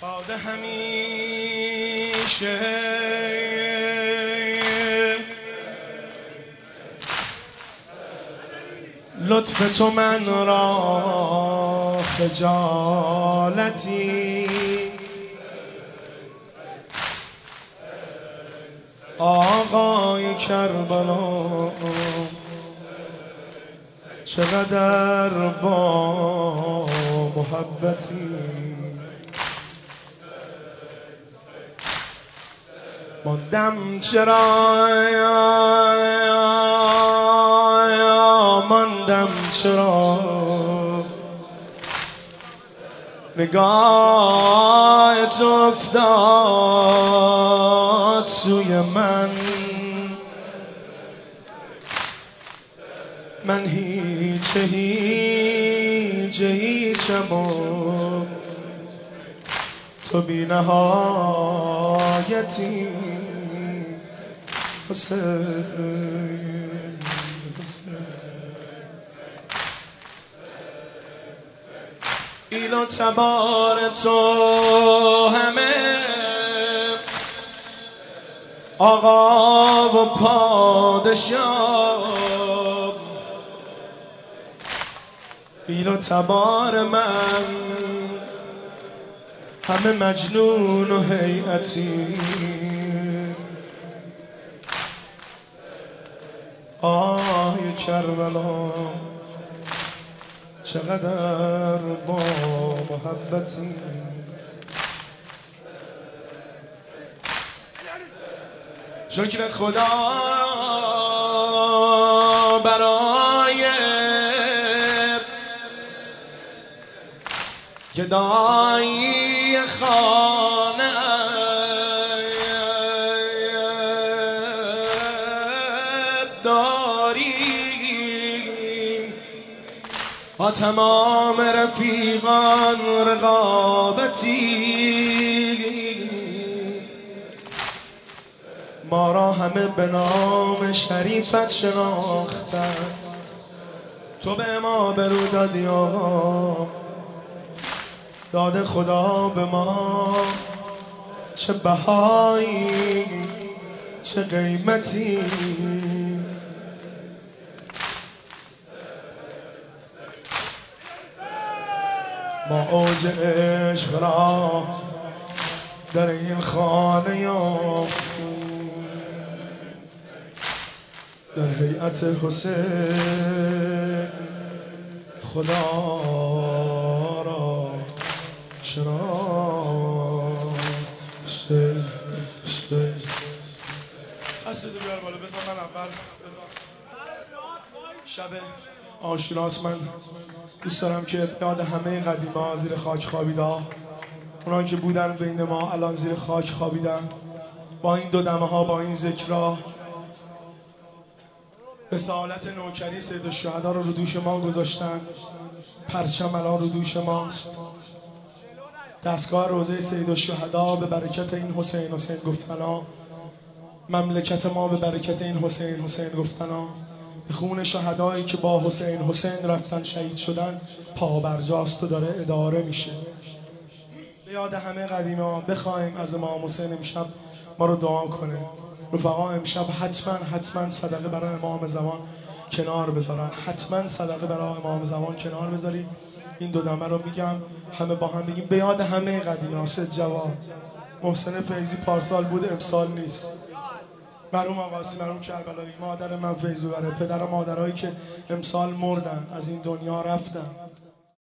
باد همیشه لطف تو من را خجالتی آقای کربلا چقدر با محبتی ماندم چرا ماندم چرا نگاه تو افتاد سوی من هیچم و تو بی نهایتی حسین ایل و تبار تو همه آقا و پادشاه ایل و تبار من همه مجنون و هیئتی آه کربلا چقدر با محبتی شکر خدا برای گدایی خانه داری با تمام رفیقان رقابتی ما را همه به نام شریفت شناختن تو به ما برو دادی آقا داد خدا به ما چه بهایی چه قیمتی ما اوج عشق را در این خانه یافتیم در هیئت حسین خدا را شناخته دستتو بیار بالا بذار من اول شب عاشوراست. من دوست دارم که یاد همه قدیما زیر خاک خوابیده اونان که بودن بین ما الان زیر خاک خوابیدن با این دو دمه ها با این ذکرها رسالت نوکری سید الشهدا رو دوش ما گذاشتن پرچم الان رو دوش ماست دستگاه روضه سید الشهدا به برکت این حسین گفتنا مملکت ما به برکت این حسین گفتنا به خون شهدایی که با حسین رفتن شهید شدن پابرجاست و داره اداره میشه. به یاد همه قدیما بخوایم از امام حسین امشب ما رو دعا کنه. رفقا امشب حتما صدقه برای امام زمان کنار بذارن. حتما صدقه برای امام زمان کنار بذارید. این دو دمه رو میگم همه با هم بگیم به یاد همه قدیما. سید جواد محسن فیضی پارسال بود امسال نیست. مرحوم آقاسی، مرحوم کربلایی، مادر من فیضوره، پدر و مادرهایی که امسال مردن از این دنیا رفتن.